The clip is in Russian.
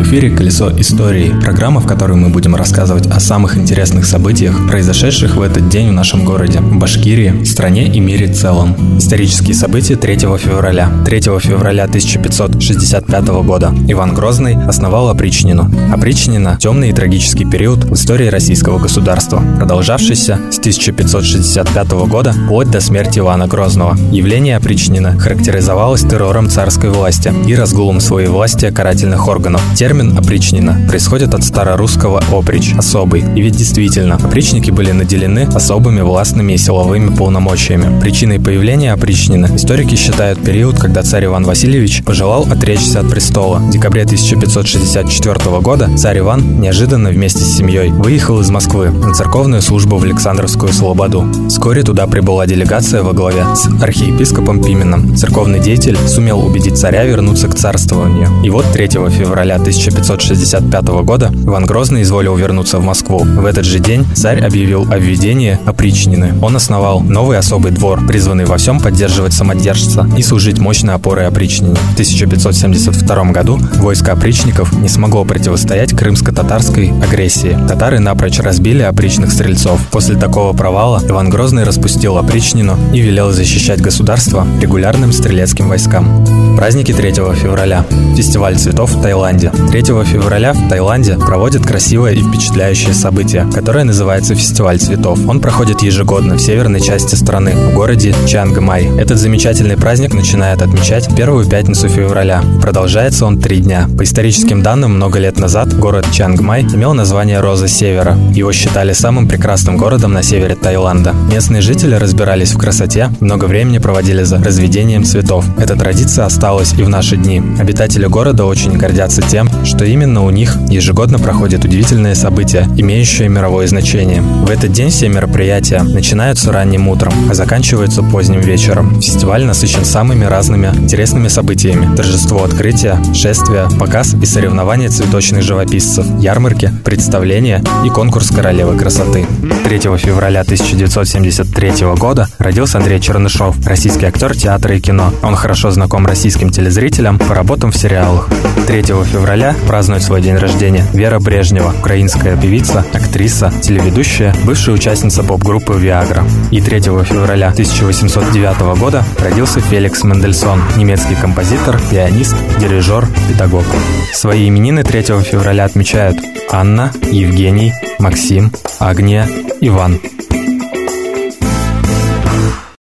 эфире «Колесо истории», программа, в которой мы будем рассказывать о самых интересных событиях, произошедших в этот день в нашем городе, Башкирии, стране и мире в целом. Исторические события 3 февраля. 3 февраля 1565 года Иван Грозный основал опричнину. Опричнина – темный и трагический период в истории российского государства, продолжавшийся с 1565 года вплоть до смерти Ивана Грозного. Явление опричнины характеризовалось террором царской власти и разгулом своевластия карательных органов. Термин «опричнина» происходит от старорусского «оприч» – «особый». И ведь действительно, опричники были наделены особыми властными и силовыми полномочиями. Причиной появления опричнины историки считают период, когда царь Иван Васильевич пожелал отречься от престола. В декабре 1564 года царь Иван неожиданно вместе с семьей выехал из Москвы на церковную службу в Александровскую Слободу. Вскоре туда прибыла делегация во главе с архиепископом Пименом. Церковный деятель сумел убедить царя вернуться к царствованию. И вот 3 февраля 1565 года Иван Грозный изволил вернуться в Москву. В этот же день царь объявил о введении опричнины. Он основал новый особый двор, призванный во всем поддерживать самодержца и служить мощной опорой опричнине. В 1572 году войско опричников не смогло противостоять крымско-татарской агрессии. Татары напрочь разбили опричных стрельцов. После такого провала Иван Грозный распустил опричнину и велел защищать государство регулярным стрелецким войскам. Праздники 3 февраля. Фестиваль цветов в Таиланде. 3 февраля в Таиланде проводят красивое и впечатляющее событие, которое называется Фестиваль цветов. Он проходит ежегодно в северной части страны, в городе Чангмай. Этот замечательный праздник начинает отмечать первую пятницу февраля. Продолжается он 3 дня. По историческим данным, много лет назад город Чангмай имел название «Роза Севера». Его считали самым прекрасным городом на севере Таиланда. Местные жители разбирались в красоте, много времени проводили за разведением цветов. Эта традиция осталась и в наши дни. Обитатели города очень гордятся тем, что именно у них ежегодно проходят удивительные события, имеющие мировое значение. В этот день все мероприятия начинаются ранним утром, а заканчиваются поздним вечером. Фестиваль насыщен самыми разными интересными событиями: торжество открытия, шествия, показ и соревнования цветочных живописцев, ярмарки, представления и конкурс королевы красоты. 3 февраля 1973 года родился Андрей Чернышов, российский актер театра и кино. Он хорошо знаком российским телезрителям по работам в сериалах. 3 февраля празднует свой день рождения Вера Брежнева, украинская певица, актриса, телеведущая, бывшая участница поп-группы «Виагра». И 3 февраля 1809 года родился Феликс Мендельсон, немецкий композитор, пианист, дирижер, педагог. Свои именины 3 февраля отмечают Анна, Евгений, Максим, Агния, Иван.